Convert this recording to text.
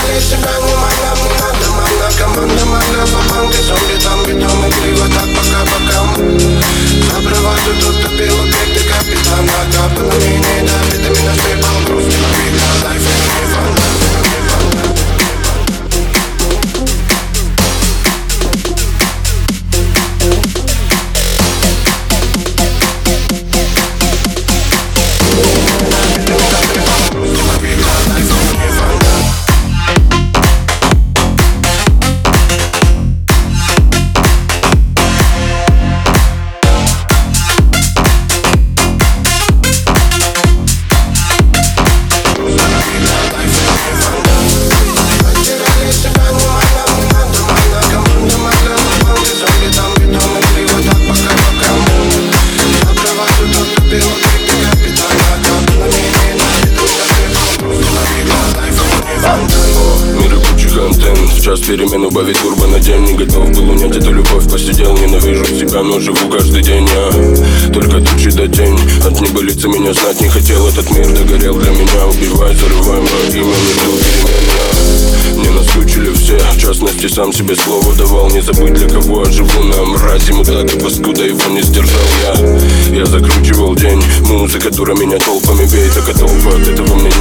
Потеряли себя, внимание, не надо, мана, команда, мана, фабанки, зомби, там битом и криво, так пока-пока. За браваду тут топил объекты капитана, капало мне не давит, а меня стребал груз, не видно, лайф, не фанта. Час перемен убавить турбо на день. Не готов был унять эту любовь, посидел. Ненавижу себя, но живу каждый день. Я только тучи до тень. От небылицы меня знать не хотел. Этот мир догорел для меня. Убивай, зарывай мое имя, не жду перемен. Мне наскучили все, в частности сам себе слово давал. Не забыть, для кого я живу. На мразе мудак и паскуда, его не сдержал я. Я закручивал день. Музыка дура меня толпами бей. Так толпа от этого мне